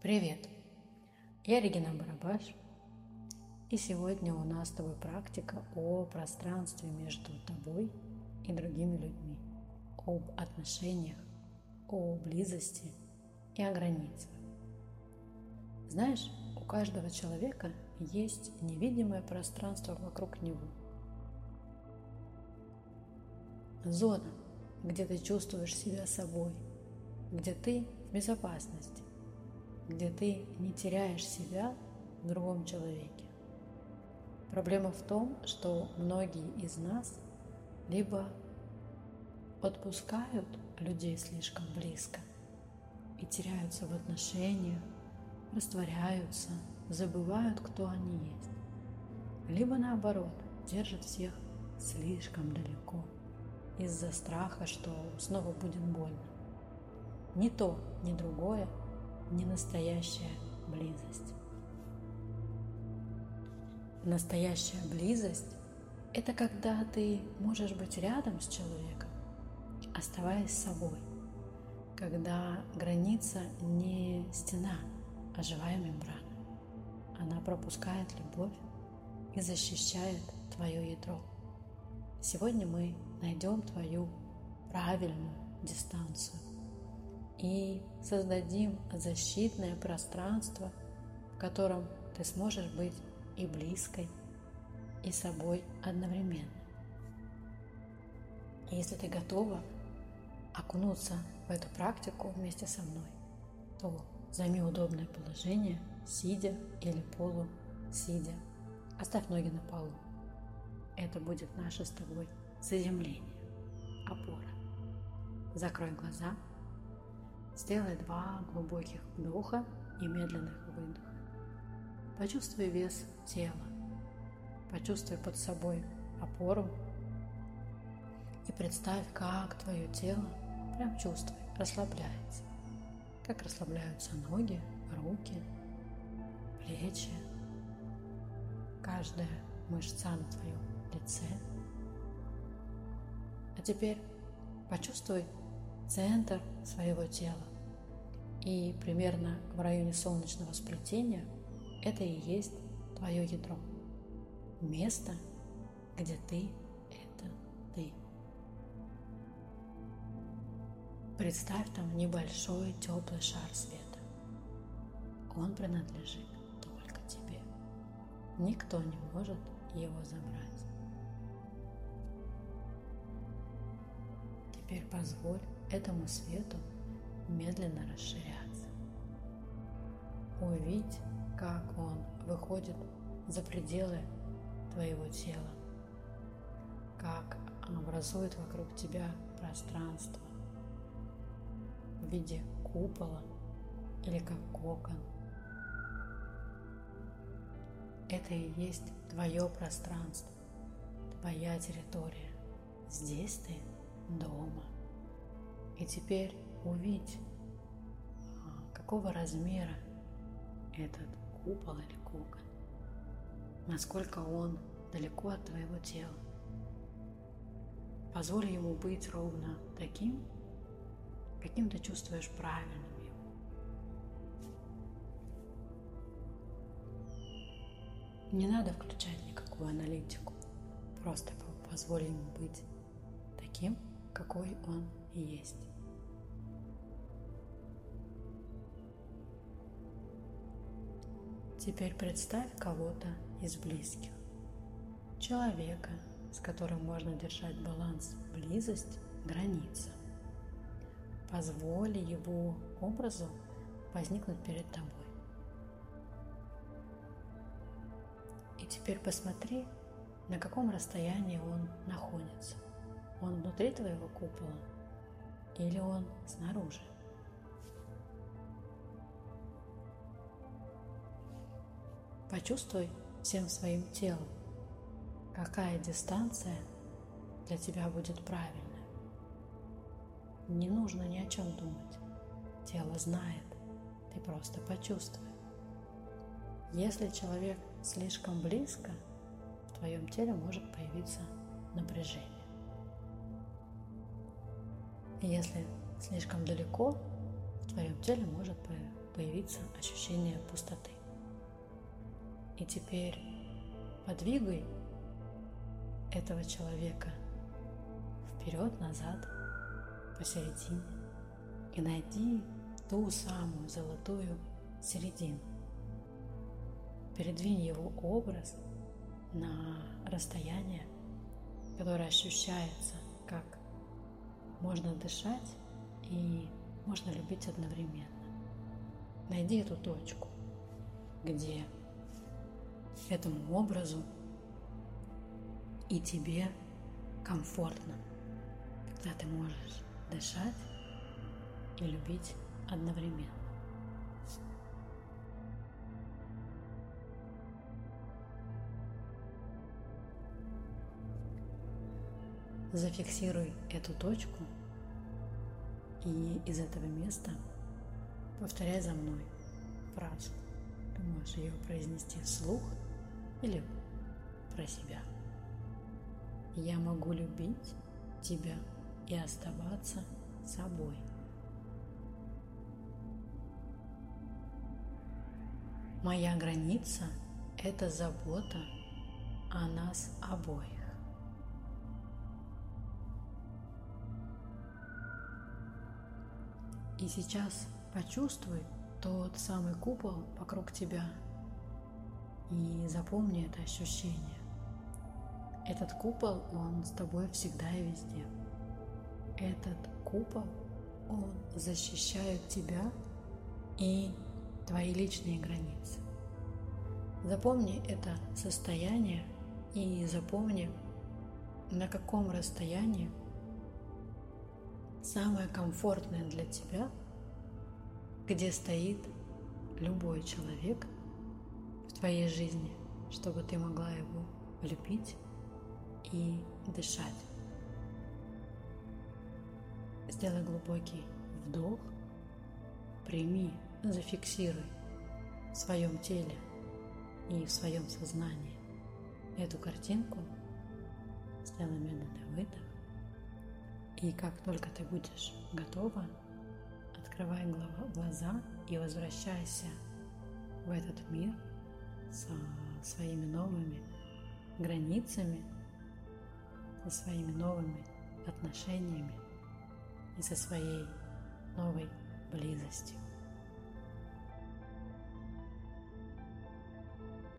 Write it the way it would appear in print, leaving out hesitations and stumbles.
Привет! Я Регина Барабаш, и сегодня у нас с тобой практика о пространстве между тобой и другими людьми, об отношениях, о близости и о границах. Знаешь, у каждого человека есть невидимое пространство вокруг него. Зона, где ты чувствуешь себя собой, где ты в безопасности, где ты не теряешь себя в другом человеке. Проблема в том, что многие из нас либо отпускают людей слишком близко и теряются в отношениях, растворяются, забывают, кто они есть, либо наоборот, держат всех слишком далеко из-за страха, что снова будет больно. Ни то, ни другое не настоящая близость. Настоящая близость – это когда ты можешь быть рядом с человеком, оставаясь собой, когда граница не стена, а живая мембрана. Она пропускает любовь и защищает твое ядро. Сегодня мы найдем твою правильную дистанцию и создадим защитное пространство, в котором ты сможешь быть и близкой, и собой одновременно. И если ты готова окунуться в эту практику вместе со мной, то займи удобное положение, сидя или полусидя. Оставь ноги на полу. Это будет наше с тобой заземление, опора. Закрой глаза. Сделай 2 глубоких вдоха и медленных выдоха. Почувствуй вес тела. Почувствуй под собой опору. И представь, как твое тело, прям чувствуй, расслабляется. Как расслабляются ноги, руки, плечи, каждая мышца на твоем лице. А теперь почувствуй центр своего тела. И примерно в районе солнечного сплетения это и есть твое ядро. Место, где ты – это ты. Представь там небольшой теплый шар света. Он принадлежит только тебе. Никто не может его забрать. Теперь позволь этому свету медленно расширяться. Увидь, как он выходит за пределы твоего тела, как образует вокруг тебя пространство в виде купола или как кокон. Это и есть твое пространство, твоя территория. Здесь ты дома. И теперь увидь, какого размера этот купол или кокон, насколько он далеко от твоего тела. Позволь ему быть ровно таким, каким ты чувствуешь правильным его. Не надо включать никакую аналитику, просто позволь ему быть таким, какой он и есть. Теперь представь кого-то из близких. Человека, с которым можно держать баланс, близость, граница. Позволь его образу возникнуть перед тобой. И теперь посмотри, на каком расстоянии он находится. Он внутри твоего купола или он снаружи? Почувствуй всем своим телом, какая дистанция для тебя будет правильной. Не нужно ни о чем думать. Тело знает, ты просто почувствуй. Если человек слишком близко, в твоем теле может появиться напряжение. Если слишком далеко, в твоем теле может появиться ощущение пустоты. И теперь подвигай этого человека вперед-назад, посередине, и найди ту самую золотую середину. Передвинь его образ на расстояние, которое ощущается, как можно дышать и можно любить одновременно. Найди эту точку, где этому образу и тебе комфортно, когда ты можешь дышать и любить одновременно. Зафиксируй эту точку и из этого места повторяй за мной фразу. Ты можешь ее произнести вслух или про себя. Я могу любить тебя и оставаться собой. Моя граница – это забота о нас обоих. И сейчас почувствуй тот самый купол вокруг тебя и запомни это ощущение. Этот купол, он с тобой всегда и везде. Этот купол, он защищает тебя и твои личные границы. Запомни это состояние и запомни, на каком расстоянии самое комфортное для тебя, где стоит любой человек в твоей жизни, чтобы ты могла его любить и дышать. Сделай глубокий вдох, прими, зафиксируй в своем теле и в своем сознании эту картинку, сделай медленный выдох. И как только ты будешь готова, открывай глаза и возвращайся в этот мир со своими новыми границами, со своими новыми отношениями и со своей новой близостью.